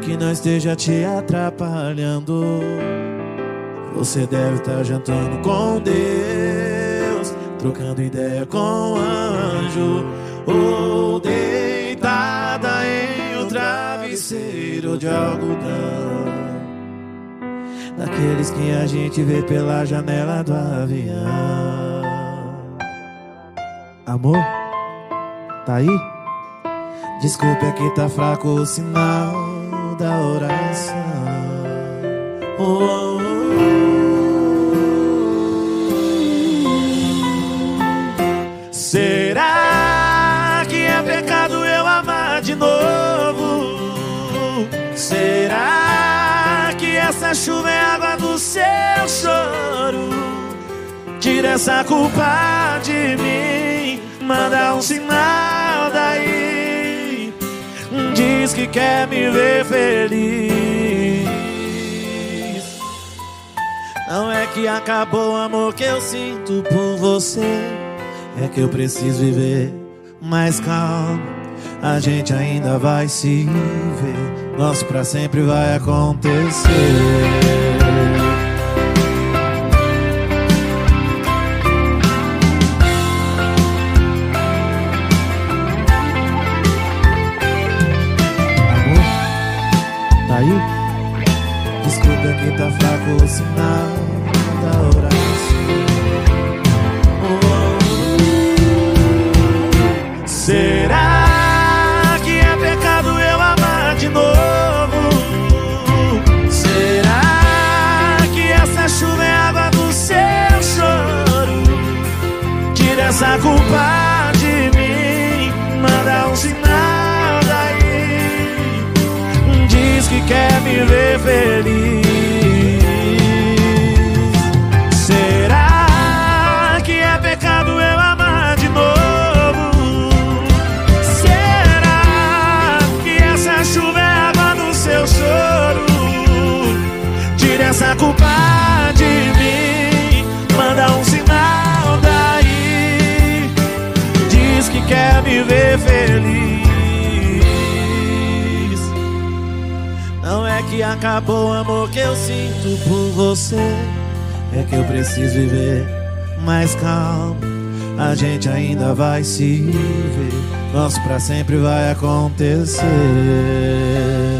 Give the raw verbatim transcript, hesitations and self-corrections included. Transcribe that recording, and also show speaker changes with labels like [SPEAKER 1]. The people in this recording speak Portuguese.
[SPEAKER 1] que não esteja te atrapalhando. Você deve estar jantando com Deus, trocando ideia com um anjo, ou deitada em um travesseiro de algodão, daqueles que a gente vê pela janela do avião. Amor, tá aí? Desculpe, aqui tá fraco o sinal da oração. Oh, oh, oh. Será que é pecado eu amar de novo? Será que essa chuva é água do seu choro? Tira essa culpa de mim, manda um sinal daí, diz que quer me ver feliz. Não é que acabou o amor que eu sinto por você, é que eu preciso viver mais calmo. A gente ainda vai se ver, nosso pra sempre vai acontecer. Aí, desculpa que tá fraco o sinal da oração. Oh, oh. Será que é pecado eu amar de novo? Será que essa chuva é água do seu choro? Tira essa culpa de mim, manda um sinal daí, diz que quer me ver feliz. Será que é pecado eu amar de novo? Será que essa chuva é água do seu choro? Tira essa culpa de mim, manda um sinal daí, diz que quer me ver feliz. Não é que acabou o amor que eu sinto por você, é que eu preciso viver mais calmo. A gente ainda vai se ver, nosso pra sempre vai acontecer.